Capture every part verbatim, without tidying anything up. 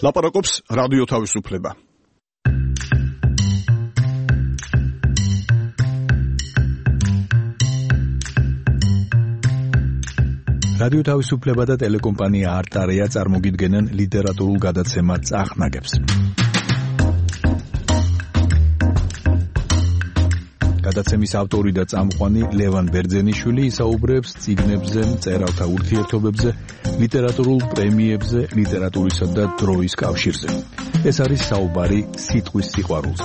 ლაპარაკობს რადიო თავისუფლება. რადიო თავისუფლება და ტელეკომპანია არტარია წარმოგიდგენენ ლიტერატურულ გადაცემა წახნაგებს. გადაცემის ავტორი და წამყვანი ლევან ბერძენიშვილი ისაუბრებს წიგნებზე, მწერალთა ურთიერთობებზე, ლიტერატურულ პრემიებზე, ლიტერატურისა და დროის კავშირზე. ეს არის საუბარი სიტყვის სიყვარულზე.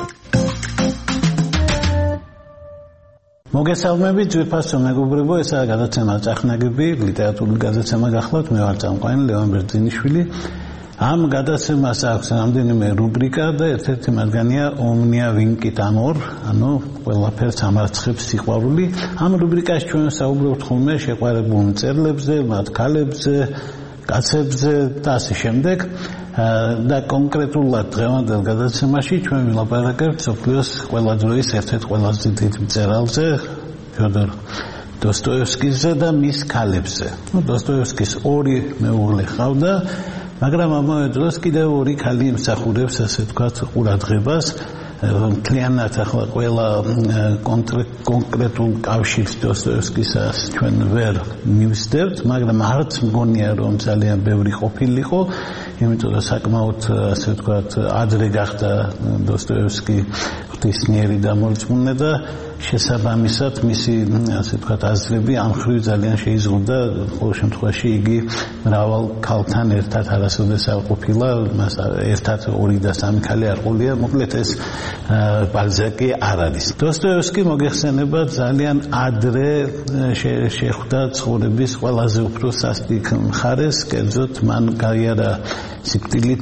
მოგესალმებით, ძვირფასო მეგობრებო, ესაა გადაცემა წახნაგები, ლიტერატურული გადაცემა გახლავთ, მე ვარ წამყვანი ლევან ბერძენიშვილი. ამ გადაცემას აქვს რამდენიმე რუბრიკა და ერთ-ერთი მათგანია Omnia Vincit Amor, ანუ ყველაფერს ამარცხებს სიყვარული. ამ რუბრიკაში ჩვენ საუბრობთ ხოლმე შეყვარებულ მწერლებზე, მათ ქალებზე, კაცებზე და ასე შემდეგ. და კონკრეტულად დღევანდელ გადაცემაში ჩვენ ვილაპარაკებთ მსოფლიოს ყველა დროის ერთ-ერთ ყველაზე დიდ მწერალზე, ფიოდორ დოსტოევსკიზე და მის ქალებზე. ნუ დოსტოევსკის ორი მეუღლე ჰყავდა, მაგრამ ამავე დროს კიდევ ორი ქალი ემსახურებს, ასე ვთქვათ, ყურადღებას. მთლიანად ახლა ყველა კონკრეტულ კავშირს დოსტოევსკისას ჩვენ ვერ მივსდევთ, მაგრამ არც მგონია რომ ძალიან ბევრი ყოფილიყო, იმიტომ რომ საკმაოდ ასე ვთქვათ ადრე გახდა დოსტოევსკი ღვთისმიერი დამორწმუნე და შესაბამისად მისი ასე ვთქვათ აზრები ამ ხრივ ძალიან შეიზღუდა, ყოველ შემთხვევაში იგი მრავალ ქალთან ერთად არასოდეს არ ყოფილა, მას ერთად ორი და სამი ქალი არ ყოლია, მოკლედ ეს ბალზაკი არ არის. დოსტოევსკი მოგეხსენებათ ძალიან ადრე შეხვდა ცხოვრების ყველაზე უფრო სასტიკ მხარეს, კერძოდ მან გაიარა სიკვდილით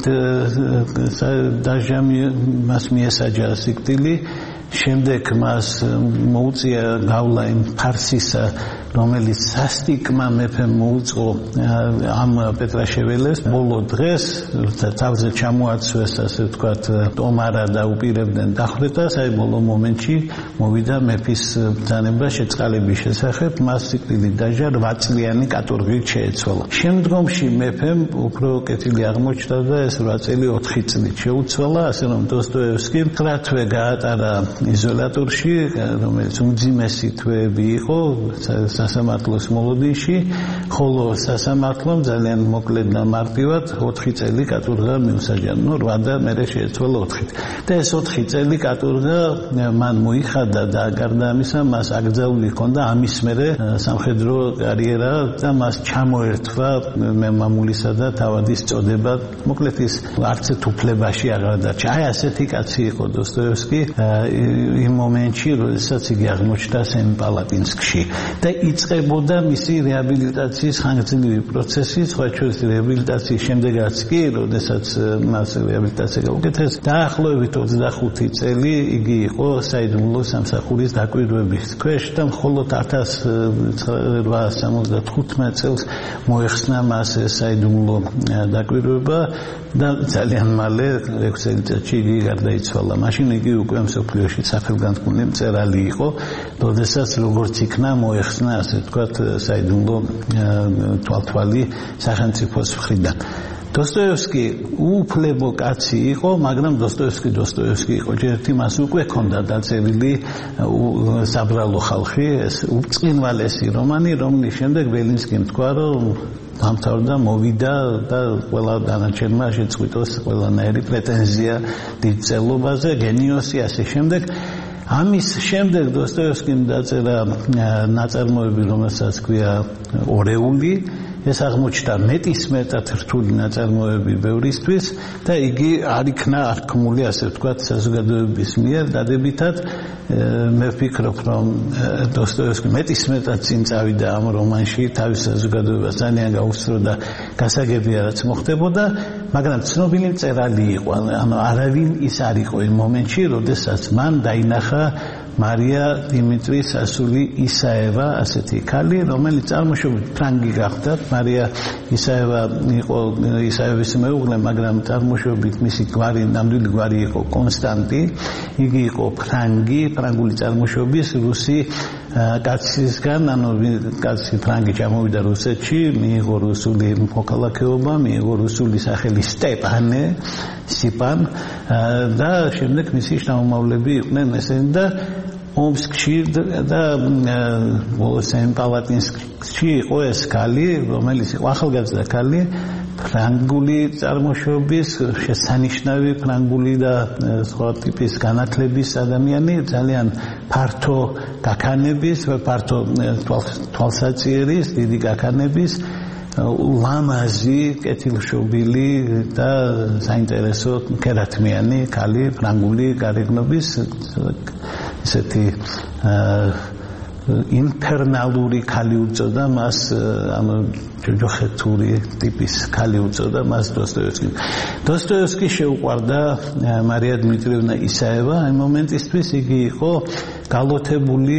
დაჟამი, მას მიესაჯა სიკვდილი. შემდეგ მას მოუწია გავლა იმ ფარსისა, რომელიც სასტიკმა მეფემ მოუწყო ამ პეტრაშეველეს. ბოლო დღეს თავზე ჩამოაცვეს, ასე ვთქვათ, ტომარა და უპირებდნენ დახვრეტას, აი ბოლო მომენტში მოვიდა მეფის ბრძანება შეწყალების შესახებ, მას სიკვდილით დაჟა, რვა წლიანი კატორღით შეეცვალა. შემდგომში მეფემ უფრო კეთილი აღმოჩნდა და ეს რვა წელი ოთხი წლით შეუცვალა, ასე რომ დოსტოევსკი ცხრა თვე გაატარა იზოლატორში, რომელიც უმძიმესი თვეები იყო სასამართლოს მოლოდინში, ხოლო სასამართლომ ძალიან მოკლედ და მარტივად ოთხი წელი კატორღა მიუსაჯა, ნუ რვა და მერე შეეცვალა ოთხით. და ეს ოთხი წელი კატორღა მან მოიხადა და გარდა ამისა მას აკრძალული ჰქონდა ამის მერე სამხედრო კარიერა და მას ჩამოერთვა მემამულისა და თავადის წოდება. მოკლედ ის არც ერთ უფლებაში აღარ დარჩა. აი ასეთი კაცი იყო დოსტოევსკი იმ მომენტში, როდესაც იგი აღმოჩნდა სემიპალატინსკში და იწყებოდა მისი რეაბილიტაციის ხანგრძლივი პროცესი, სხვა შორის რეაბილიტაციის შემდეგაც კი, როდესაც მას რეაბილიტაცია გაუკეთეს, დაახლოებით ოცდახუთი წელი იგი იყო საიდუმლო სამსახურის დაკვირვების ქვეშ და მხოლოდ ათას რვაას სამოცდათხუთმეტ წელს მოეხსნა მას საიდუმლო დაკვირვება და ძალიან მალე ექვს წელიწადში იგი გარდაიცვალა. მაშინ იგი უკვე მსოფლიოში სახელგანთქმული მწერალი იყო, როდესაც როგორც იქნა მოეხსნა, ასე ვთქვათ, საიდუმლო თვალთვალი სახელმწიფოს მხრიდან. დოსტოევსკი უუფლებო კაცი იყო, მაგრამ დოსტოევსკი დოსტოევსკი იყო. ჯერტი მას უკვე ჰქონდა დაწერილი საბრალო ხალხი, ეს უწყინვალესი რომანი, რომლის შემდეგ ბელინსკიმ თქვა, რომ დამთავრდა, მოვიდა და ყველა დანარჩენმა შეწყვიტოს ყველანაირი პრეტენზია დიდ მწერლობაზე, გენიოსი, ასე შემდეგ. ამის შემდეგ დოსტოევსკიმ დაწერა ნაწარმოები, რომელსაც ქვია ორეული. ეს აღმოჩნდა მეტისმეტად რთული ნაწარმოები ბევრისთვის და იგი არ იქნა არქმული, ასე ვთქვათ, საზოგადოების მიერ დადებითად. მე ვფიქრობ, რომ დოსტოევსკი მეტისმეტად წინ წავიდა ამ რომანში, თავის საზოგადოებას ძალიან გაუსწრო და გასაგებია რაც მოხდებოდა, მაგრამ ცნობილი მწერალი იყო, ანუ არავინ ის არ იყო იმ მომენტში, როდესაც მან დაინახა მარია დიმიტრის ასული ისაევა, ასეთი ქალი, რომელიც წარმოშობით ფრანგი გახდა. მარია ისაევა იყო ისაევის მეუღლე, მაგრამ წარმოშობით მისი გვარი, ნამდვილი გვარი იყო კონსტანტი. იგი იყო ფრანგი, ფრანგული წარმოშობის რუსი კაცისგან, ანუ კაცი ფრანგი ჩამოვიდა რუსეთში, მიიღო რუსული მოქალაქეობა, მიიღო რუსული სახელი სტეპანე, სტეპან და შემდეგ მისი შთამომავლები იყვნენ ესენი და ომსკში და პალატინსკში იყო ეს ქალი, რომელიც იყო ახალგაზრდა ქალი, ფრანგული წარმოშობის, შესანიშნავი ფრანგული და სხვა ტიპის განათლების ადამიანი, ძალიან ფართო გაქანების, ფართო თვალსაწიერის, დიდი გაქანების, ლამაზი, კეთილშობილი და საინტერესო ქერათმიანი ქალი, ფრანგული გარეგნობის ესეთი ინფერნალური ქალი უწოდა მას, ანუ ჯოჯოხეთური ტიპის ქალი უწოდა მას დოსტოევსკი. დოსტოევსკი შეუყვარდა მარია დმიტრიევნა ისაევა, ამ მომენტისთვის იგი იყო გალოთებული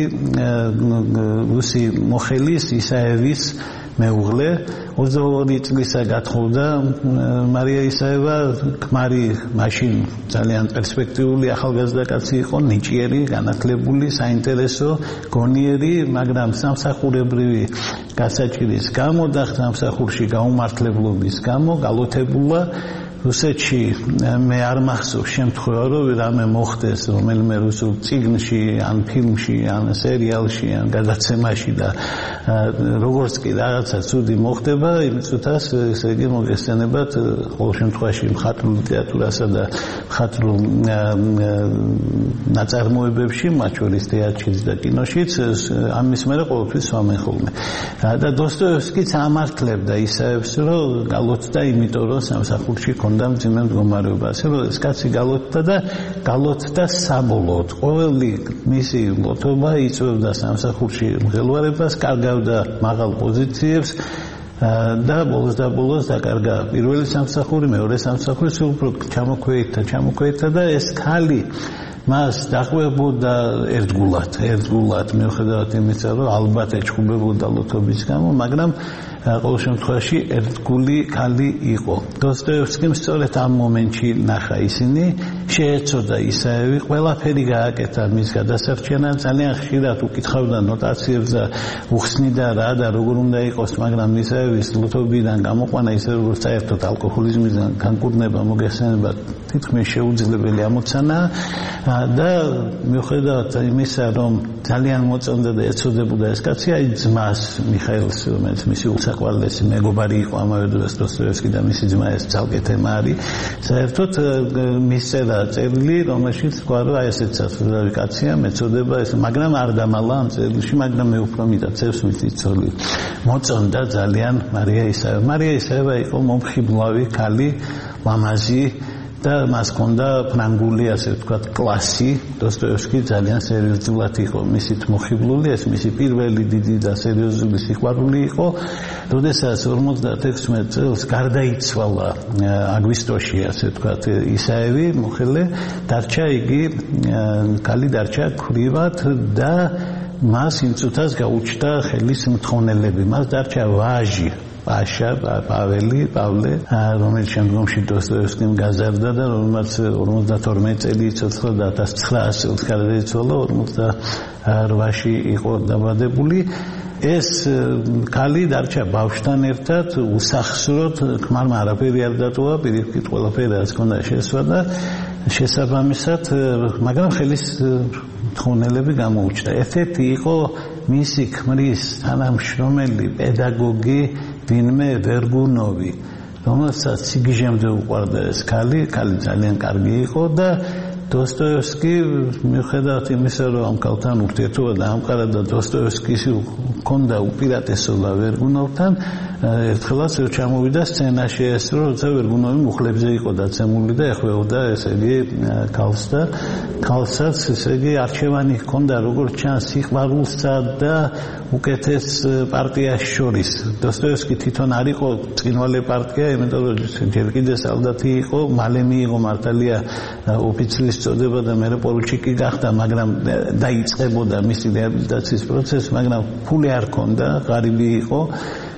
რუსი მოხელის ისაევის მეუღლე. ოცდაორი წლისა გათხოვდა მარია ისაევა, ქმარი მაშინ ძალიან პერსპექტიული ახალგაზრდა კაცი იყო, ნიჭიერი, განათლებული, საინტერესო, გონიერი, მაგრამ სამსახურებრივი გასაჭირის გამო და სამსახურში გაუმართლებლობის გამო გალოთებულა. რუსეთში მე არ მახსოვს შემთხვევა, რომ რამე მოხდეს რომელიმე რუსულ წიგნში, ან ფილმში, ან სერიალში, ან გადაცემაში და როგორც კი რაღაცა ცუდი მოხდება, იმ წუთას ესე იგი მოგესწენებათ ყოველ შემთხვევაში მხატვრულ ლიტერატურასა და მხატვრულ ნაწარმოებებში, მათ შორის თეატრშიც და კინოშიც, ამის მერე ყოველთვის სვამენ ხოლმე. და დოსტოევსკიც ამართლებდა ისაევს, რომ გალოცდა, იმიტომ რომ სამსახურში და მძიმე მდგომარეობა, ასე რომ ეს კაცი გალოცდა და გალოცდა საბოლოოდ. ყოველი მისი ლოთობა იწვევდა სამსახურში მღელვარებას, კარგავდა მაღალ პოზიციებს და ბოლოს და ბოლოს დაკარგა პირველი სამსახური, მეორე სამსახური, სულ უფრო ჩამოქვეითდა, ჩამოქვეითდა და ეს ქალი მას დაყვებოდა ერთგულად, ერთგულად, მიუხედავად იმისა, რომ ალბათ ეჩხუბებოდა ლოთობის გამო, მაგრამ ყოველ შემთხვევაში ერთგული ქალი იყო. დოსტოევსკიმ სწორედ ამ მომენტში ნახა ისინი, შეეცოდა ისაევი, ყველაფერი გააკეთა მის გადასარჩენად, ძალიან ხშირად უკითხავდა ნოტაციებს და უხსნიდა რა და როგორ უნდა იყოს, მაგრამ ისაევის ლოთობიდან გამოყვანა, ისე როგორც საერთოდ ალკოჰოლიზმიდან განკურნება, მოგესალმება თითქმის შეუძლებელი ამოცანაა და მიუხედავად იმისა, რომ ძალიან მოწონდა და ეცოდებოდა ეს კაცი, აი ძმას მიხაილს, რომელიც მისი უსაყვარლესი მეგობარი იყო ამავე დროს დოსტოევსკი და მისი ძმა ეს ძალკე თემა არის. საერთოდ მისწერა წერილი, რომელშიც თქვა, რომ აი ესეც საზღვარი კაცია, მეწოდება ეს, მაგრამ არ დამალა ამ წერილში, მაგრამ მე უფრო მითხრა წევს მიწიწოლი. მოწონდა ძალიან მარია ისაევა. მარია ისაევა იყო მომხიბლავი ქალი, ლამაზი და მას ჰქონდა ფრანგული, ასე ვთქვათ, კლასი. დოსტოევსკი ძალიან სერიოზულად იყო მისით მოხიბლული, ეს მისი პირველი დიდი და სერიოზული სიყვარული იყო. როდესაც ორმოცდაექვსმეტ წელს გარდაიცვალა აგვისტოში, ასე ვთქვათ, ისაევი, მოხელე, დარჩა იგი, ქალი დარჩა ქვრივად და მას იმ წუთას გაუჩნდა ხელის მთხოვნელები, მას დარჩა ვაჟი. პაშა, პაველი, პავლე, რომელიც შემდგომში დოსტოევსკიმ გაზარდა და რომელმაც ორმოცდათორმეტ წელი იცოცხლა და ათას ცხრაას წელს გარდაიცვალა, ორმოცდაოთხში იყო დაბადებული. ეს ქალი დარჩა ბავშვთან ერთად, უსახსროდ, ქმარმა არაფერი არ დატოვა, პირიქით ყველაფერი რაც ჰქონდა შეესვა და შესაბამისად, მაგრამ ხელის მთხოვნელები გამოუჩნდა. ერთ-ერთი იყო მისი ქმრის თანამშრომელი პედაგოგი ვინმე ვერგუნოვი, რომელსაც სიგიჟემდე უყვარდა ეს ქალი, ქალი ძალიან კარგი იყო და დოსტოევსკი მიუხედავად იმისა, რომ ამ ქალთან ურთიერთობა დაამყარა და დოსტოევსკის ჰქონდა უპირატესობა ვერგუნოვთან, ერთხელაც ჩამოვიდა სცენაში ეს, რომ როცა ვერგუნოვი მუხლებზე იყო დაცემული და ეხვეოდა, ესე იგი, ქალს და ქალსაც, ესე იგი, არჩევანი ჰქონდა, როგორც ჩანს, სიყვარულსა და უკეთეს პარტიას შორის. დოსტოევსკი თვითონ არ იყო ბრწყინვალე პარტია, იმიტომ რომ ჯერ კიდე სალდათი იყო, მალე მიიღო მართალია ოფიცრის წოდება და მერე პორუჩიკი გახდა, მაგრამ დაიწყებოდა მისი რეაბილიტაციის პროცესი, მაგრამ ფული არ ჰქონდა, ღარიბი იყო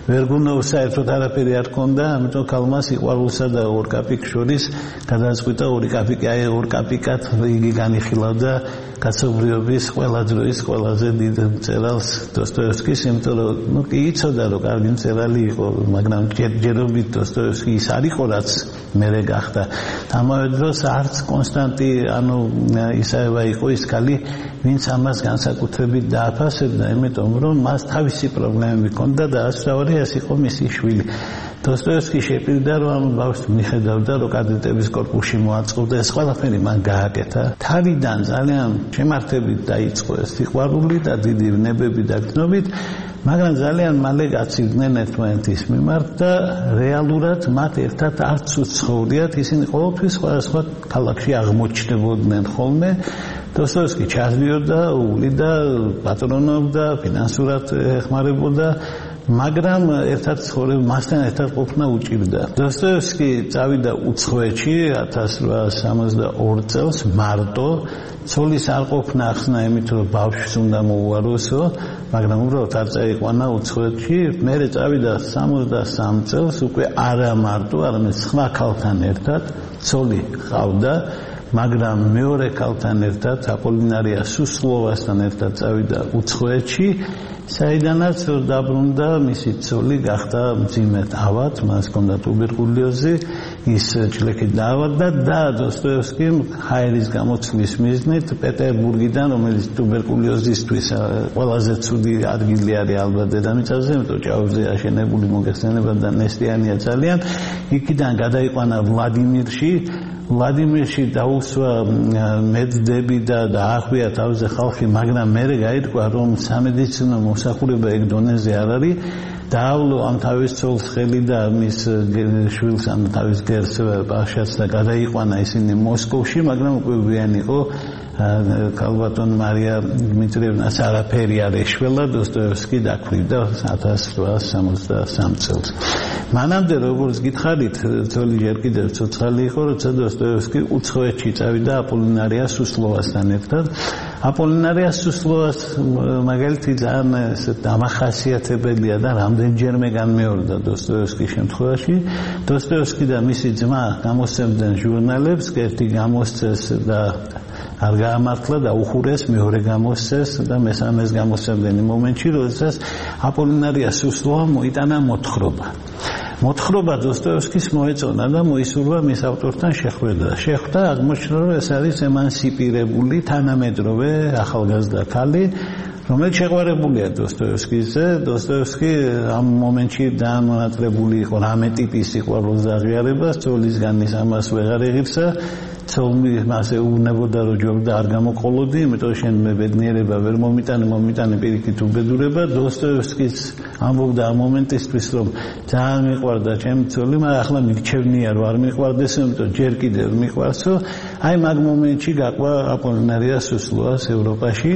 ვერ გუნდოს საერთოდ არაფერი არ ქონდა, ამიტომ ქალმა სიყვარულსა და ორ კაპიკს შორის გადაწყვიტა ორი კაპიკი აი ორ კაპიკად იგი განიხილავდა კაცობრიობის ყველა დროის ყველაზე დიდ მწერალს დოსტოევსკის, იმიტომ რომ ნუ კი იცოდა რომ კარგი მწერალი იყო, მაგრამ ჯერჯერობით დოსტოევსკი ის არ იყო რაც მერე გახდა. ამავე დროს არც კონსტანტი ანუ ისაევა იყო ის ქალი, ვინც ამას განსაკუთრებით დააფასებდა, იმიტომ რომ მას თავისი პრობლემები ჰქონდა და ასწავარი ეს იყო მისი შვილი. დოსტოევსკი შეპირდა რომ ამ ბავშვს მიხედავდა რომ კადეტების კორპუსში მოაწყობდა, ეს ყველაფერი მან გააკეთა. თავიდან ძალიან შემართებით დაიწყო ეს სიყვარული და დიდი ვნებები და გრძნობით, მაგრამ ძალიან მალე გაცივდნენ ერთმანეთის მიმართ და რეალურად მათ ერთად არც უცხოვრიათ, ისინი ყოველთვის სხვადასხვა ქალაქში აღმოჩნდებოდნენ ხოლმე. დოსტოევსკი ჩადიოდა, უვლიდა, პატრონობდა, ფინანსურად ეხმარებოდა, მაგრამ ერთად ცხოვრება მასთან ერთად ყოფნა უჭირდა. დოსტოევსკი წავიდა უცხოეთში ათას რვაას სამოცდაორ წელს მარტო, ცოლის არ ყოფნა ახსნა იმით რომ ბავშვს უნდა მოუაროსო, მაგრამ უბრალოდ არ წაიყვანა უცხოეთში. მერე წავიდა სამოცდასამ წელს უკვე არა მარტო, არამედ სხვა ქალთან ერთად, ცოლი ჰყავდა, მაგრამ მეორე ქალთან ერთად აპოლინარია სუსლოვასთან ერთად წავიდა უცხოეთში, საიდანაც დაბრუნდა მისი ცოლი გახდა მძიმედ ავად, მას ჰქონდა ტუბერკულოზი, ის ჭლექით დაავადდა და დოსტოევსკიმ ჰაერის გამოცვლის მიზნით პეტერბურგიდან, რომელიც ტუბერკულოზისთვის ყველაზე ცუდი ადგილი არის ალბათ დედამიწაზე, იმიტომ ჭაობზე აშენებული მოგეხსენება და ნესტიანია ძალიან, იქიდან გადაიყვანა ვლადიმირში. ვლადიმირში დაუსვა მედდები და დაახვია თავზე ხალხი, მაგრამ მერე გაირკვა რომ სამედიცინო მოსახურება ეგ დონეზე არ არის. დაავლო ამ თავის ცოლს ხელი და მის შვილს ან თავის გერს ბავშვს და გადაიყვანა ისინი მოსკოვში, მაგრამ უკვე ვიან იყო ქალბატონ მარია დმიტრიევნას არაფერი არ ეშველა, დოსტოევსკი დაქვრივდა ათას რვაას სამოცდასამ წელს. მანამდე როგორც გითხარით, ცოლი ჯერ კიდევ ცოცხალი იყო, როცა დოსტოევსკი უცხოეთში წავიდა აპოლინარია სუსლოვასთან ერთად. აპოლინარია სუსლოვას მაგალითი ძალიან დამახასიათებელია და რამდენჯერმე განმეორდა დოსტოევსკის შემთხვევაში. დოსტოევსკი და მისი ძმა გამოსცემდნენ ჟურნალებს, ერთი გამოსცეს და არ გაამართლა და უხურეს, მეორე გამოსცეს და მესამეს გამოსცემდნენ იმ მომენტში, როდესაც აპოლინარია სუსლოვამ მოიტანა მოთხრობა. მოთხრობა დოსტოევსკის მოეწონა და მოისურვა მის ავტორთან შეხვედრა. შეხვდა, აღმოჩნდა, რომ ეს არის ემანსიპირებული, თანამედროვე ახალგაზრდა ქალი, რომელიც შეყვარებულია დოსტოევსკიზე. დოსტოევსკი ამ მომენტში დაანონატრებული იყო რამე ტიპის სიყვარულს აღიარებას, ცოლისგან ის ამას ვეღარ ეღირსა. ცოლი მასე უნებოდა რომ ჯობდა არ გამოყოლოდი, იმიტომ შენ მე ბედნიერება ვერ მომიტანე, მომიტანე პირიქით უბედურება. დოსტოევსკის ამბობდა ამ მომენტისთვის რომ ძალიან მიყვარდა ჩემი ცოლი, მაგრამ ახლა მირჩევნია რომ არ მიყვარდეს, იმიტომ ჯერ კიდევ მიყვარსო. აი მაგ მომენტში გაყვა აპოლინარია სუსლოვას ევროპაში,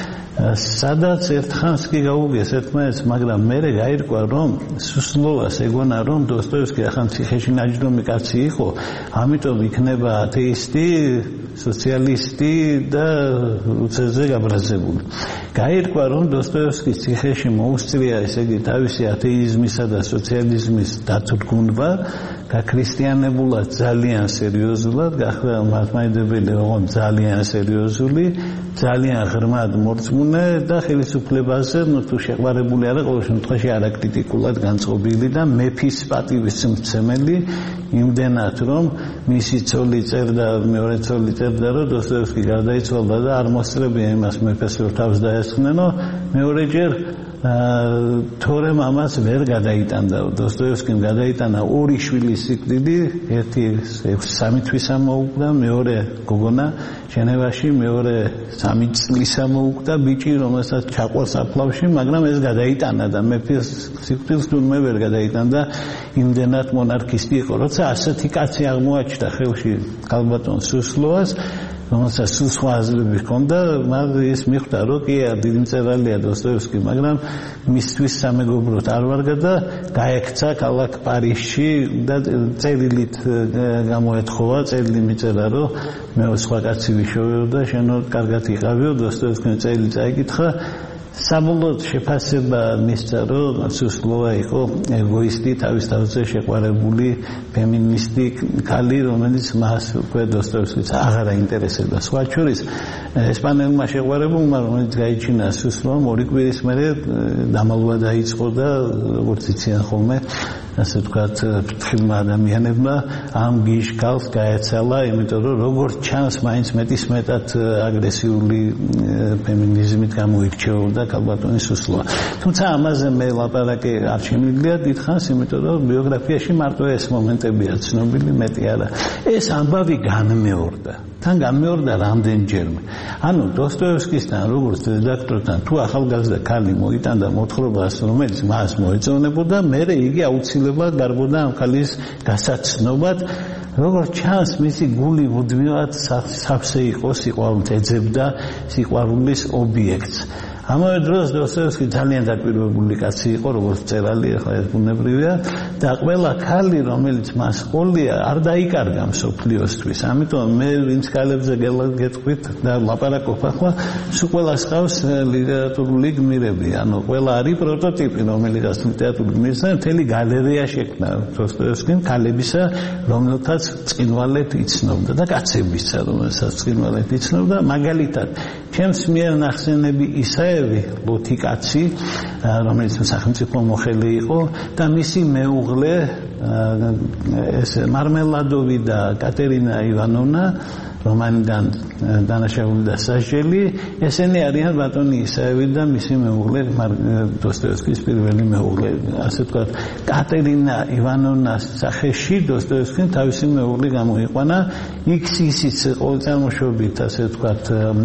სადაც ერთხანს კი გაუგეს ერთმანეთს, მაგრამ მერე გაირკვა რომ სუსლოვას ეგონა რომ დოსტოევსკი ახლა ციხეში ნაჯდომი კაცი იყო, ამიტომ იქნება ათეისტი, სოციალისტი და უცეზე გაბრაზებული. გაირკვა რომ დოსტოევსკის ციხეში მოუსწრია ესე იგი თავისი ათეიზმისა და სოციალიზმის დათრგუნვა, გაქრისტიანებულა ძალიან სერიოზულად, გახდა მართლმადიდებელი ოღონდ ძალიან სერიოზული, ძალიან ღრმად მორწმუნე და ხელისუფლებაზე ნუ თუ შეყვარებული არა, ყოველ შემთხვევაში არაკრიტიკულად განწყობილი და მეფის პატივის მცემელი, იმდენად რომ მისი ცოლი წერდა, მეორე ცოლი წერდა რომ დოსტოევსკი გარდაიცვალა და არ მოსწრებია იმას მეფეს რომ თავს დაესხნენო, მეორეჯერ თორე მამას ვერ გადაიტანდა. დოსტოევსკიმ გადაიტანა ორი შვილის სიკვდილი, ერთი სამი თვისა მოუკვდა, მეორე გოგონა ჟენევაში, მეორე სამი წლისა მოუკვდა ბიჭი, რომელსაც ჩაყვარს აფლავში, მაგრამ ეს გადაიტანა და მეფის სიკვდილს თურმე ვერ გადაიტანდა, იმდენად მონარქისტი იყო. როცა ასეთი კაცი აღმოაჩნდა ხელში ქალბატონ სუსლოვას, რომელსაც სულ სხვა აზრები ჰქონდა, მაგრამ ის მიხვდა რომ კი დიდი მწერალია დოსტოევსკი, მაგრამ მისთვის სამეგობროდ არ ვარგა და გაექცა ქალაქ პარიზში და წერილით გამოეთხოვა, წერილი მიწერა რომ მე სხვა კაცი ვიშოვეო და შენო კარგად იყავიო. დოსტოევსკიმ წერილი წაიკითხა საბოლოოდ შეფასება მისცა, რომ სუსლოვა იყო ეგოისტი, თავის თავზე შეყვარებული ფემინისტი ქალი, რომელიც მას უკვე დოსტოევსკის აღარ აინტერესებდა. სხვა შორის ესპანელმა შეყვარებულმა, რომელიც გაიჩინა სუსლოვამ, ორი კვირის მერე დამალვა დაიწყო და როგორც იციან ხოლმე, ასე ვთქვათ, ფრთხილმა ადამიანებმა ამ გიშკალს გაეცალა, იმიტომ რომ როგორც ჩანს, მაინც მეტისმეტად აგრესიული ფემინიზმით გამოირჩეოდა ქალბატონი სუსლოვა. თუმცა ამაზე მე ლაპარაკი არ შემიძლია დიდხანს, იმიტომ რომ ბიოგრაფიაში მარტო ეს მომენტებია ცნობილი, მეტი არა. ეს ამბავი განმეორდა. თან განმეორდა რამდენჯერმე. ანუ დოსტოევსკისთან როგორც რედაქტორთან თუ ახალგაზრდა ქალი მოიტანდა მოთხრობას, რომელიც მას მოეწონებოდა, მერე იგი აუცილებლად გარბოდა ამ ქალის გასაცნობად. როგორც ჩანს, მისი გული მუდმივად სავსე იყო სიყვარულით, ეძებდა სიყვარულის ობიექტს. ამავე დროს დოსტოევსკი ძალიან დაკვირვებული კაცი იყო, როგორც მწერალი, ახლა ეს ბუნებრივია და ყველა ქალი, რომელიც მას ყოლია, არ დაიკარგა მსოფლიოსთვის. ამიტომ მე ვინც ქალებზე გეტყვით და ლაპარაკობ ახლა, სულ ყველას ყავს ლიტერატურული გმირები, ანუ ყველა არის პროტოტიპი, რომელიღაც ლიტერატურული გმირსა მთელი გალერეა შექმნა დოსტოევსკიმ ქალებისა, რომელთაც წყინვალეთ იცნობდა და კაცებისა, რომელსაც წყინვალეთ იცნობდა. მაგალითად, ჩემს მიერ ნახსენები ისა ლუთი კაცი, რომელიც სახელმწიფო მოხელე იყო და მისი მეუღლე ეს მარმელადოვი და კატერინა ივანოვნა, რომანიდან დანაშაული და სასჯელი, ესენი არიან ბატონი ისაევი და მისი მეუღლე დოსტოევსკის პირველი მეუღლე. ასე ვთქვათ, კატერინა ივანოვნას სახეში დოსტოევსკიმ თავისი მეუღლე გამოიყვანა. იქ ისიც ყოველწამოშობით, ასე ვთქვათ,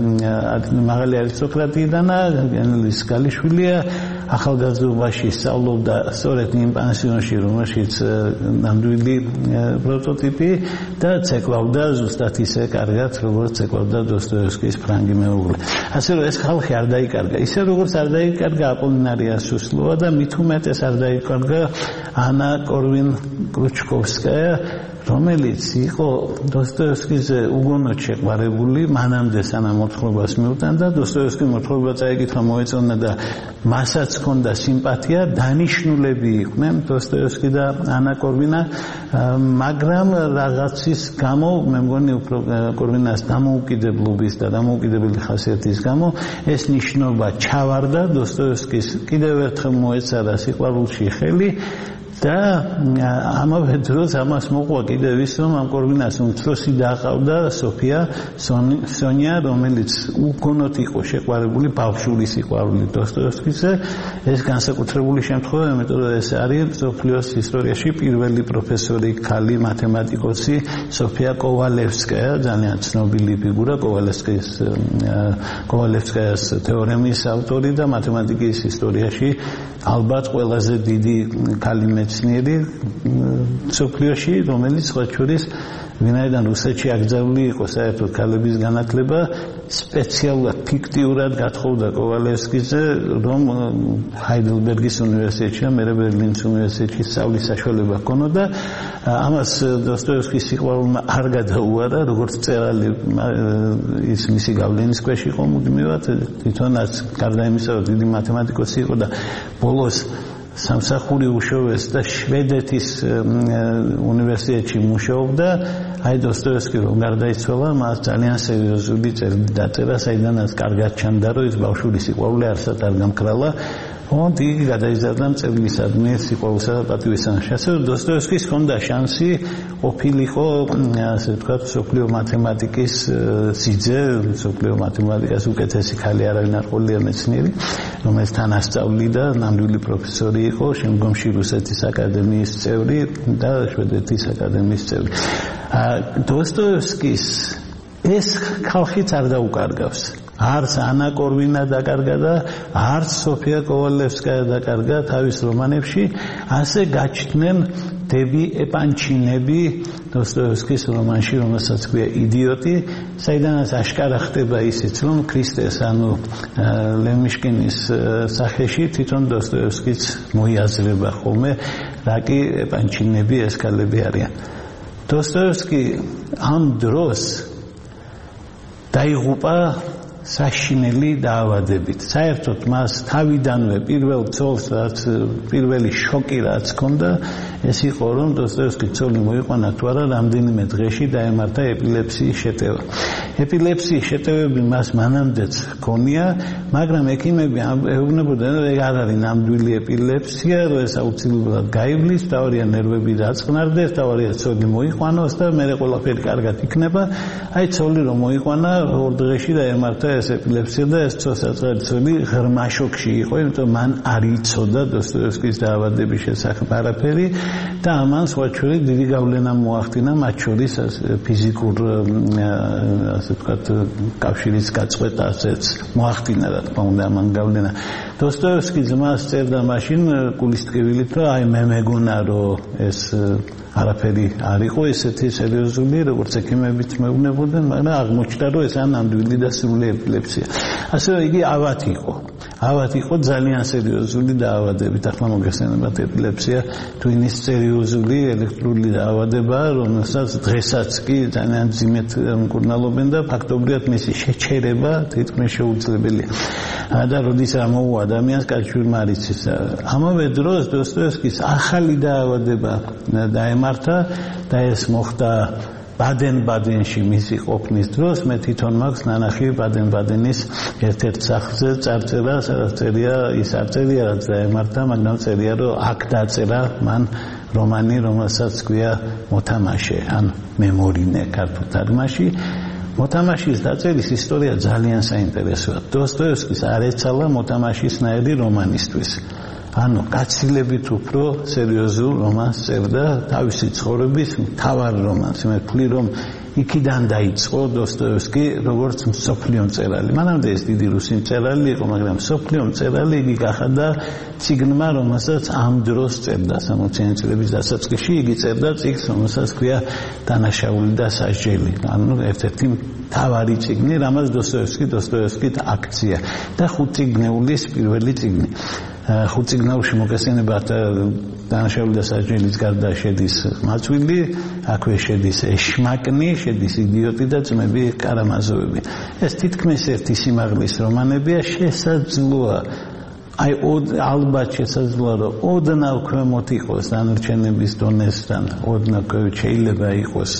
მაღალი არისტოკრატიიდანა, გენელის ქალიშვილია, ახალგაზრდობაში სწავლობდა სწორედ იმ პანსიონში, რომელშიც ნამდვილი პროტოტიპი და ცეკვავდა ზუსტად ისე კარგად, როგორც ცეკვავდა დოსტოევსკის ფრანგი მეუღლე. ასე რომ ეს ხალხი არ დაიკარგა. ისე როგორც არ დაიკარგა აპოლინარია სუსლოვა და მით უმეტეს არ დაიკარგა ანა კორვინ-კრუჩკოვსკაია, რომელიც იყო დოსტოევსკიზე უგონოდ შეყვარებული, მანამდე სანამ მოთხრობას მიუტანდა, დოსტოევსკი მოთხრობა წაიკითხა, მოეწონა და მასაც ჰქონდა სიმპათია, დანიშნულები იყვნენ დოსტოევსკი და ანა კორვინა, მაგრამ რაღაცის გამო, მე მგონი უფრო კორვინას დამოუკიდებლობის და დამოუკიდებელი ხასიათის გამო, ეს ნიშნობა ჩავარდა, დოსტოევსკის კიდევ ერთხელ მოეწარა სიყვარულში ხელი და ამავე დროს ამას მოყვა კიდევ ის, რომ ამ კორვინას უმცროსი დააყავდა სოფია სონია, რომელიც უგონოდ იყო შეყვარებული ბავშვური სიყვარულით დოსტოევსკიზე. ეს განსაკუთრებული შემთხვევა, იმიტომ რომ ეს არის მსოფლიოს ისტორიაში პირველი პროფესორი ქალი მათემატიკოსი სოფია კოვალევსკაია, ძალიან ცნობილი ფიგურა, კოვალევსკაის კოვალევსკაიას თეორემის ავტორი და მათემატიკის ისტორიაში ალბათ ყველაზე დიდი ქალი მეცნიერი მსოფლიოში, რომელიც სხვა შორის ვინაიდან რუსეთში აკრძალული იყო საერთოდ ქალების განათლება, სპეციალურად ფიქტიურად გათხოვდა კოვალევსკიზე, რომ ჰაიდელბერგის უნივერსიტეტში და მერე ბერლინის უნივერსიტეტში სწავლის საშუალება ჰქონოდა. ამას დოსტოევსკის სიყვარულმა არ გადაუარა, როგორც მწერალი ის მისი გავლენის ქვეშ იყო მუდმივად, თვითონაც გარდა იმისა, რომ დიდი მათემატიკოსი იყო და ბოლოს სამსახური უშოვეს და შვედეთის უნივერსიტეტში მუშაობდა. აი დოსტოევსკი რომ გარდაიცვალა, მას ძალიან სერიოზული წერილი დაწერა, საიდანაც კარგად ჩანდა, რომ ის ბავშვური სიყვარული არსად არ გამკრალა. ოღონდ იგი გადაიზარდა მწერლისადმი სიყვარულსა და პატივისცემაში. ასე რომ დოსტოევსკის ჰქონდა შანსი ყოფილიყო, ასე ვთქვათ, მსოფლიო მათემატიკის სიძე, მსოფლიო მათემატიკას უკეთესი ქალი არავინ არ ყოლია მეცნიერი, რომელიც თან ასწავლიდა, ნამდვილი პროფესორი იყო, შემდგომში რუსეთის აკადემიის წევრი და შვედეთის აკადემიის წევრი. დოსტოევსკის ეს ხალხიც არ დაუკარგავს. არც ანა კორვინა დაკარგა და არც სოფია კოვალევსკაია დაკარგა თავის რომანებში, ასე გაჩნდნენ დები ეპანჩინები დოსტოევსკის რომანში, რომელსაც ქვია იდიოტი, საიდანაც აშკარა ხდება ისიც, რომ ქრისტეს, ანუ ლემიშკინის სახეში თვითონ დოსტოევსკიც მოიაზრება ხოლმე, რა კი ეპანჩინები ეს ქალები არიან. დოსტოევსკი ამ დროს დაიღუპა საშინელი დაავადებით. საერთოდ მას თავიდანვე პირველ წოლს რაც პირველი შოკი რაც ჰქონდა, ეს იყო რომ დოსტოევსკის ცოლი მოიყვანა თუ არა რამდენიმე დღეში დაემართა ეპილეფსიის შეტევა. ეპილეფსიის შეტევები მას მანამდეც ჰქონია, მაგრამ ექიმები ეუბნებოდნენ რომ ეგ არ არის ნამდვილი ეპილეფსია, რომ ეს აუცილებლად გაივლის, თავარია ნერვები დაწყნარდეს, თავარია ცოლი მოიყვანოს და მერე ყველაფერი კარგად იქნება. აი ცოლი რომ მოიყვანა ორ დღეში დაემართა ეს ეპილეფსია და ეს ცოლსაწყალი ცოლი ღრმა შოკში იყო, იმიტომ მან არ იცოდა დოსტოევსკის დაავადების შესახებ არაფერი და ამან სხვა ჩვენი დიდი გავლენა მოახდინა, მათ შორის ფიზიკურ ასე ვთქვათ კავშირის გაწყვეტასაც მოახდინა, რა თქმა უნდა, ამან გავლენა. დოსტოევსკი ძმას წერდა მაშინ კულის ტკივილით, რომ აი მე მეგონა რომ ეს არაფერი არ იყო ესეთი სერიოზული, როგორც ექიმებიც მეუბნებოდნენ, მაგრამ აღმოჩნდა, რომ ეს ნამდვილი და სრული ეპილეფსია. ასე რომ იგი ავად იყო. ავად იყო ძალიან სერიოზული დაავადებით. ახლა მოგეხსენებათ ეპილეფსია ტვინის სერიოზული ელექტრული დაავადება, რომელსაც დღესაც კი ძალიან ძიმედ მკურნალობენ და ფაქტობრივად მისი შეჩერება თითქმის შეუძლებელია. და როდის რა მოუვა ადამიანს კავშირმა არ იცის. ამავე დროს დოსტოევსკის ახალი დაავადება დაემართა და ეს მოხდა ბადენ-ბადენში მისი ყოფნის დროს. მე თვითონ მაქვს ნანახი ბადენ-ბადენის ერთ-ერთ სახლზე წარწერა, სადაც წერია ის არ წერია რაც დაემართა, მაგრამ წერია რომ აქ დაწერა მან რომანი, რომელსაც ქვია მოთამაშე, ან მემორინე ქართულ თარგმანში. მოთამაშის დაწერის ისტორია ძალიან საინტერესოა. დოსტოევსკის არ ეცალა მოთამაშისნაირი რომანისთვის. ანუ გაცილებით უფრო სერიოზულ რომანს წერდა, თავისი ცხოვრების მთავარ რომანს. მე ვთვლი რომ იქიდან დაიწყო დოსტოევსკი როგორც მსოფლიო მწერალი. მანამდე ეს დიდი რუსი მწერალი იყო, მაგრამ მსოფლიო მწერალი იგი გახადა წიგნმა, რომელსაც ამ დროს წერდა სამოციანი წლების დასაწყისში. იგი წერდა წიგნს, რომელსაც ქვია დანაშაული და სასჯელი. ანუ ერთ-ერთი მთავარი წიგნი, რამაც დოსტოევსკი დოსტოევსკით აქცია და ხუთწიგნეულის პირველი წიგნი. ხუთწიგნეულში მოგესწრებათ დანაშაული და სასჯელის გარდა შედის მაწვილი, აქვე შედის ეშმაკნი, შედის იდიოტი და ძმები კარამაზოვები. ეს თითქმის ერთი სიმაღლის რომანებია, შესაძლოა აი ალბათ შესაძლოა რომ ოდნავ ქვემოთ იყოს დანარჩენების დონესთან, ოდნავ შეიძლება იყოს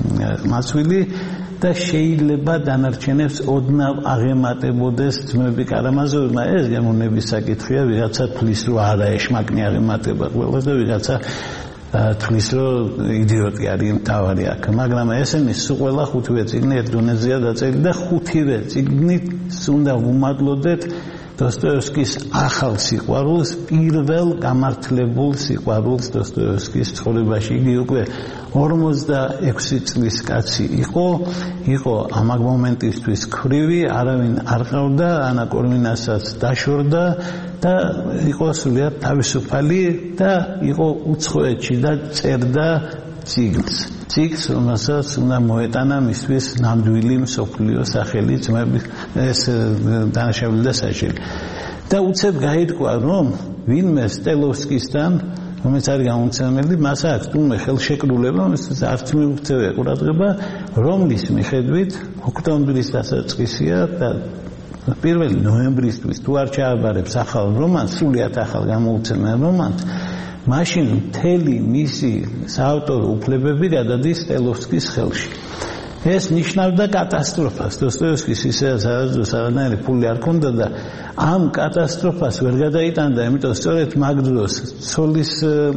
მაწვილი და შეიძლება დანარჩენებს ოდნავ აღემატებოდეს ძმები კარამაზოვებმა. ეს გემოვნების საკითხია, ვიღაცა თვლის რომ არა ეშმაკნი აღემატება ყველას და ვიღაცა თვლის რომ იდიოტი არის მთავარი აქ, მაგრამ ესენი სულ ყველა ხუთივე წიგნი ერთ დონეზეა დაწერილი და ხუთივე წიგნი უნდა ვუმადლოდეთ დოსტოევსკის ახალ სიყვარულს, პირველ გამართლებულ სიყვარულს დოსტოევსკის ცხოვრებაში. იგი უკვე ორმოცდაექვსი წლის კაცი იყო, იყო ამ მომენტისთვის ქვრივი, არავინ არ ყავდა, ანა კორვინასაც დაშორდა და იყო სულიად თავისუფალი და იყო უცხოეთში და წერდა წიგნს. წიგნს, რომელსაც უნდა მოეტანა მისთვის ნამდვილი მსოფლიო სახელი, ძმები ეს დანაშაული და სასჯელი. და უცებ გაირკვა, რომ ვინმე სტელოვსკისთან, რომელიც არის გამომცემელი, მას აქვს თუნდაც ხელშეკრულება, რომელსაც არც მიუქცევა ყურადღება, რომლის მიხედვით ოქტომბრის დასაწყისია და პირველი ნოემბრისთვის თუ არ ჩააბარებს ახალ რომანს, სრულიად ახალ გამოუცემელ რომანს, მაშინ მთელი მისი საავტორო უფლებები გადადის სტელოვსკის ხელში. ეს ნიშნავდა კატასტროფას. დოსტოევსკის ისედაც არასდროს არანაირი ფული არ ჰქონდა და ამ კატასტროფას ვერ გადაიტანდა, იმიტომ სწორედ მაგ დროს ცოლის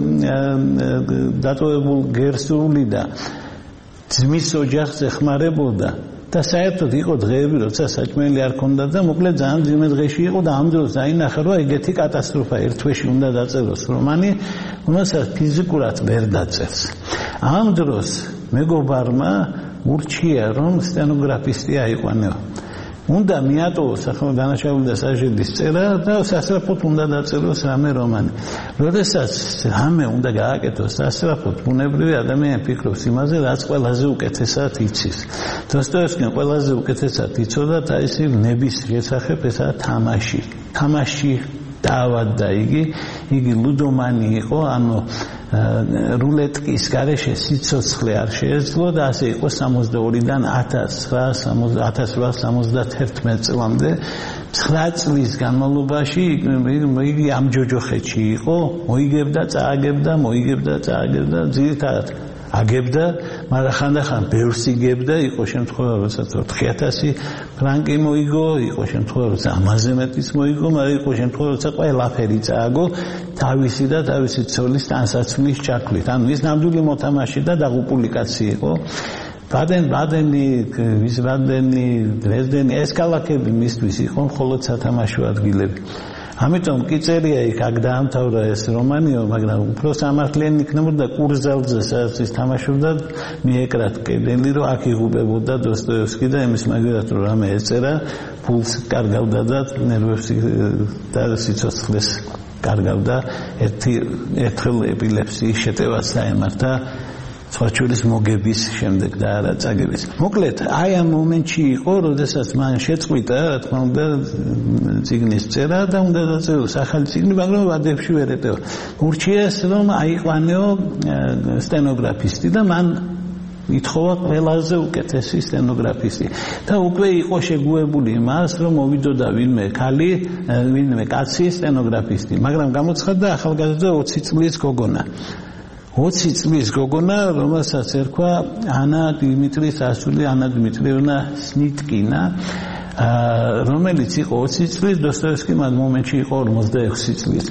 დატოვებულ გერსრული და ძმის ოჯახს ეხმარებოდა და საერთოდ იყო დღეები, როცა საჭმელი არ ჰქონდა და მოკლედ ძალიან ძიმე დღეში იყო და ამ დროს დაინახა, რომ ეგეთი კატასტროფა ერთ თვეში უნდა დაწეროს რომანი, რომელსაც ფიზიკურად ვერ დაწერს. ამ დროს მეგობარმა ურჩია, რომ სტენოგრაფისტი აიყვანეო. უნდა მიატოვოს ახლა დანაშაული და სასჯელის წერა და სასწრაფოდ უნდა დაწეროს რამე რომანი. როდესაც რამე უნდა გააკეთოს სასწრაფოდ, ბუნებრივი ადამიანი ფიქრობს იმაზე, რაც ყველაზე უკეთესად იცის. დოსტოევსკიმ ყველაზე უკეთესად იცოდა თავისი ნების შესახებ, ესაა თამაში. თამაში დაავადდა იგი, იგი ლუდომანი იყო, ანუ რულეტკის გარეშე სიცოცხლე არ შეეძლო და ასე იყო სამოცდაორიდან ათას რვაასას სამოცდათერთმეტ წლამდე ცხრა წლის განმავლობაში იგი ამ ჯოჯოხეთში იყო მოიგებდა წააგებდა მოიგებდა წააგებდა ძირითადად აგებდა, მაგრამ ხანდახან ბევრს იგებდა, იყო შემთხვევა, როდესაც ოთხი ათასი ფრანკი მოიგო, იყო შემთხვევა, როდესაც ამაზე მეტიც მოიგო, მაგრამ იყო შემთხვევა, როდესაც ყველაფერი წააგო თავისი და თავისი ცოლის ტანსაცმლის ჩაქმლით. ანუ ის ნამდვილი მოთამაშე და დაღუპული კაცი იყო. ბადენ-ბადენი, ვისბადენი, დრეზდენი, ეს ქალაქები მისთვის იყო მხოლოდ სათამაშო ადგილები. ამიტომ კი წერია იქ აქ დაამთავრა ეს რომანიო, მაგრამ უფრო სამართლიანი იქნებოდა კურზელზე, სადაც ის თამაშობდა, მიეკრათ კედელი, რომ აქ იღუპებოდა დოსტოევსკი და იმის მაგერად რომ რამე ეწერა, ფულს კარგავდა და ნერვებს და სიცოცხლეს კარგავდა, ერთი ერთხელ ეპილეფსიის შეტევას დაემართა სხვაჩვერის მოგების შემდეგ და არა წაგების. მოკლედ, აი ამ მომენტში იყო, როდესაც მან შეწყვიტა, რა თქმა უნდა, წიგნის წერა და უნდა დაწეროს ახალი წიგნი, მაგრამ ვადებში ვერ ეტევა. ურჩიეს, რომ აიყვანეო სტენოგრაფისტი და მან ითხოვა ყველაზე უკეთესი სტენოგრაფისტი. და უკვე იყო შეგუებული მას, რომ მოვიდოდა ვინმე ქალი, ვინმე კაცი სტენოგრაფისტი, მაგრამ გამოცხადდა ახალგაზრდა ოცი წლის გოგონა. ოცი წლის გოგონა, რომელსაც ერქვა ანა დიმიტრის ასული, ანა დიმიტრიევნა სნიტკინა, რომელიც იყო ოცი წლის, დოსტოევსკი ამ მომენტში იყო ორმოცდაექვსი წლის.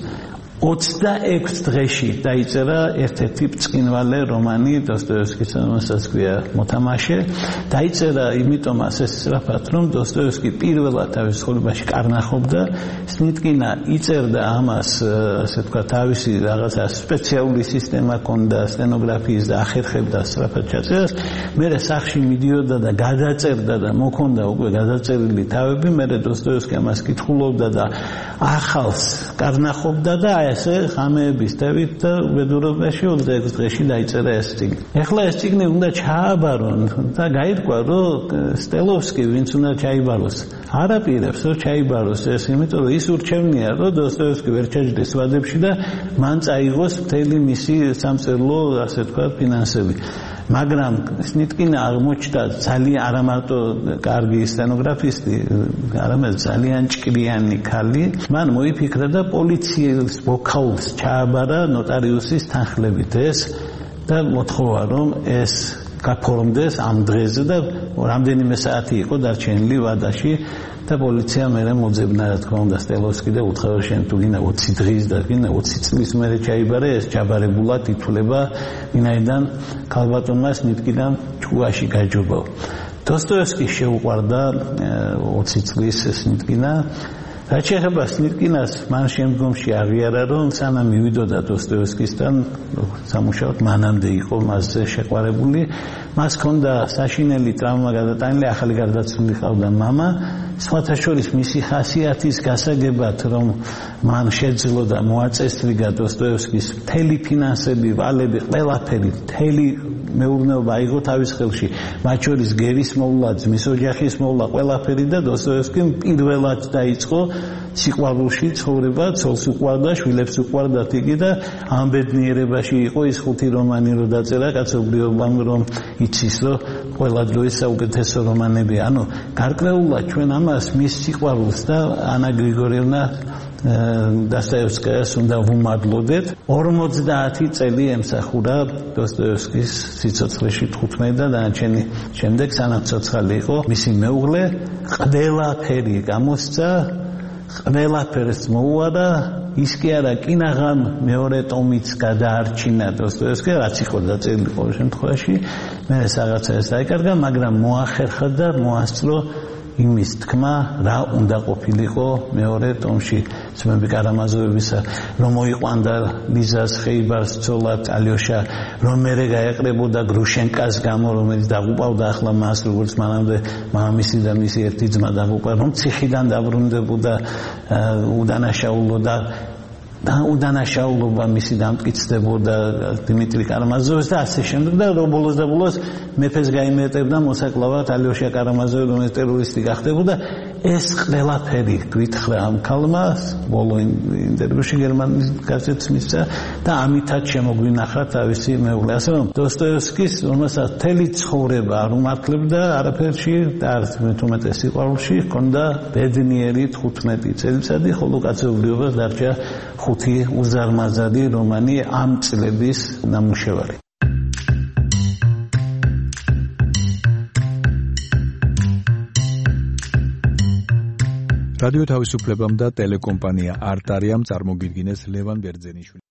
ოცდაექვსი დღეში დაიწერა ერთ-ერთი ბრწყინვალე რომანი დოსტოევსკის, რომელსაც ქვია მოთამაშე. დაიწერა იმიტომ ასე სწრაფად, რომ დოსტოევსკი პირველად თავის ცხოვრებაში კარნახობდა. სნიტკინა იწერდა ამას, ასე თქვა, თავისი რაღაცა სპეციალური სისტემა ჰქონდა სტენოგრაფიის და ახერხებდა სწრაფად ჩაწერას. მერე სახლში მიდიოდა და გადაწერდა და მოქონდა უკვე გადაწერილი თავები. მერე დოსტოევსკი ამას კითხულობდა და ახალს კარნახობდა და ესე ხამეების თევით და უბედურობაში ოცდაექვსი დღეში დაიწერა ეს წიგნი. ეხლა ეს წიგნი უნდა ჩააბარონ და გაირკვა, რომ სტელოვსკი ვინც უნდა ჩაიბაროს, არ აპირებს, რომ ჩაიბაროს ეს, იმიტომ რომ ის ურჩევნია, რომ დოსტოევსკი ვერ ჩაჯდეს ვადებში და მან წაიღოს მთელი მისი სამწერლო, ასე თქვა, ფინანსები. მაგრამ სნიტკინა აღმოჩნდა ძალიან არა მარტო კარგი სტენოგრაფისტი, არამედ ძალიან ჭკრიანი ქალი. მან მოიფიქრა და პოლიციის ვოქალს ჩააბარა ნოტარიუსის თანხლებით ეს და მოთხოვა, რომ ეს გაფორმდეს ამ დღეზე და რამდენიმე საათი იყო დარჩენილი ვადაში და პოლიცია მერე მოძებნა, რა თქმა უნდა, სტელოვსკი და უთხრა, შენ თუ გინდა ოცი დღის და გინდა ოცი წლის მერე ჩაიბარე, ეს ჯაბარებულად ითვლება, ვინაიდან ქალბატონმა სნიტკინამ ჭკუაში გაჯობო. დოსტოევსკი შეუყვარდა ოცი წლის სნიტკინა. რაც შეეხება სნიტკინას, მან შემდგომში აღიარა, რომ სანამ მივიდოდა დოსტოევსკისთან სამუშაოდ, მანამდე იყო მასზე შეყვარებული. მას ჰქონდა საშინელი ტრავმა გადატანილი, ახალი გარდაცვლილი ჰყავდა მამა. სხვათა შორის მისი ხასიათის გასაგებად, რომ მან შეძლო და მოაწესრიგა დოსტოევსკის მთელი ფინანსები, ვალები, ყველაფერი, მთელი მეურნეობა აიღო თავის ხელში, მათ შორის გერის მოვლა, ძმის ოჯახის მოვლა, ყველაფერი და დოსტოევსკიმ პირველად დაიწყო სიყვარულში ცხოვრება, ცოლს უყვარდა, შვილებს უყვარდათ იგი და ამ ბედნიერებაში იყო ის ხუთი რომანი რო დაწერა კაცობრიობამ, რომ იცის, რომ ყველა დროის საუკეთესო რომანები. ანუ გარკვეულად ჩვენ ამას მის სიყვარულს და ანა გრიგორიევნა დოსტოევსკიას უნდა ვუმადლოდეთ. ორმოცდაათი წელი ემსახურა დოსტოევსკის სიცოცხლეში თხუთმეტი და დანარჩენი შემდეგ სანამ ცოცხალი იყო მისი მეუღლე, ყველაფერი გამოსცა, ყველაფერს მოუარა. ის კი არა, კინაღამ მეორე ტომიც გადაარჩინა დოსტოევსკი, რაც იყო დაწერილი ყოველ შემთხვევაში. მე რაღაცა ეს დაიკარგა, მაგრამ მოახერხა და მოასწრო იმის თქმა, რა უნდა ყოფილიყო მეორე ტომში. ძმები კარამაზოვებისა, რომ მოიყვანდა ლიზას ხეიბარს ცოლად ალიოშა, რომ მერე გაეყრებოდა გრუშენკას გამო, რომელიც დაღუპავდა ახლა მას, როგორც მანამდე მამამისი და მისი ერთი ძმა დაღუპა, რომ ციხიდან დაბრუნდებოდა უდანაშაულო და და უდანაშაულობა მისი დამტკიცდებოდა დიმიტრი კარამაზოვის და ასე შემდეგ და რომ ბოლოს და ბოლოს მეფეს გაიმეტებდა მოსაკლავად ალიოშა კარამაზოვი, რომელიც ტერორისტი გახდებოდა. ეს ყველაფერი გვითხრა ამ ქალმა ბოლო ინტერვიუში გერმანიის გაზეთს მისცა და ამითაც შემოგვინახა თავისი მეუღლე. ასე რომ დოსტოევსკის რომელსაც მთელი ცხოვრება არ უმართლებდა არაფერში და არც უმეტეს სიყვარულში ჰქონდა ბედნიერი თხუთმეტი წელიწადი, ხოლო კაცობრიობას დარჩა ხუთი უზარმაზარი რომანი ამ წლების ნამუშევარი. რადიო თავისუფლებამ და ტელეკომპანია არტარიამ წარმოგიდგინეს ლევან ბერძენიშვილის